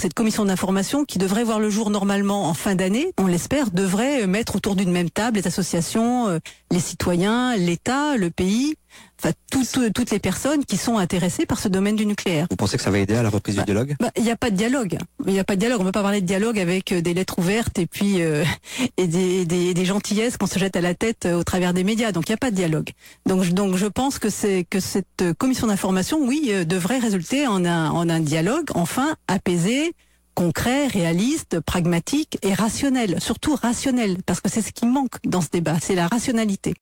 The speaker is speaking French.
cette commission d'information qui devrait voir le jour normalement en fin d'année, on l'espère, devrait mettre autour d'une même table les associations, les citoyens, l'État, le pays, enfin toutes les personnes qui sont intéressées par ce domaine du nucléaire. Vous pensez que ça va aider à la reprise du dialogue? Il n'y a pas de dialogue. Il n'y a pas de dialogue. On ne peut pas parler de dialogue avec des lettres ouvertes et puis et des gentillesses qu'on se jette à la tête au travers des médias. Donc il n'y a pas de dialogue. Donc je pense que cette commission d'information, oui, devrait résulter en un dialogue enfin apaisé, concret, réaliste, pragmatique et rationnel. Surtout rationnel, parce que c'est ce qui manque dans ce débat, c'est la rationalité.